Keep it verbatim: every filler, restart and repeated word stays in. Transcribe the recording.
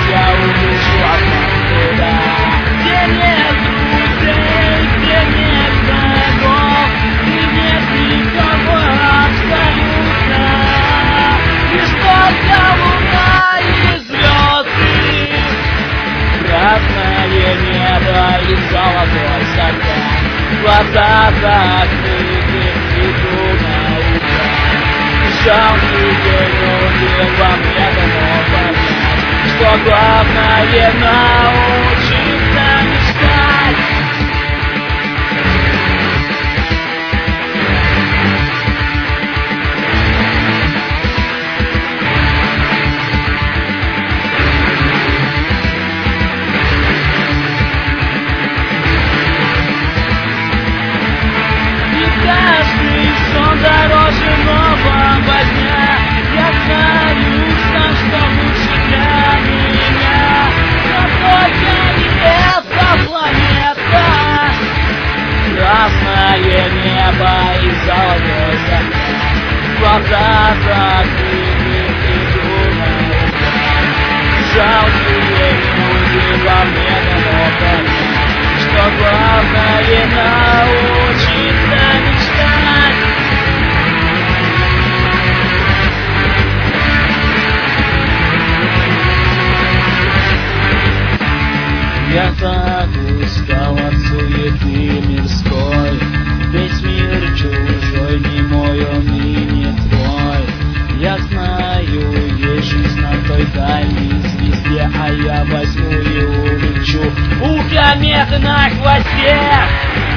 я улечу оттуда, где нет друзей, где нет врагов, и нет никого абсолютно. Лишь только луна и звезды, красное небо и золотой закат, глаза закрыты, иду на утро. Жалкие люди во мне давно понять, что главное научиться мечтать. Каждый сон дороже нового дня. Я знаю сам, что лучше для меня, но только не эта планета. Красное небо и золотой закат, глаза закрыты, иду на удар. Жалкие люди во мне давно понять, что главное научиться мечтать. Я так устал от суеты мирской, весь мир чужой, не мой он и не твой. Я знаю, есть жизнь на той дальней звезде, а я возьму и улечу у кометы на хвосте.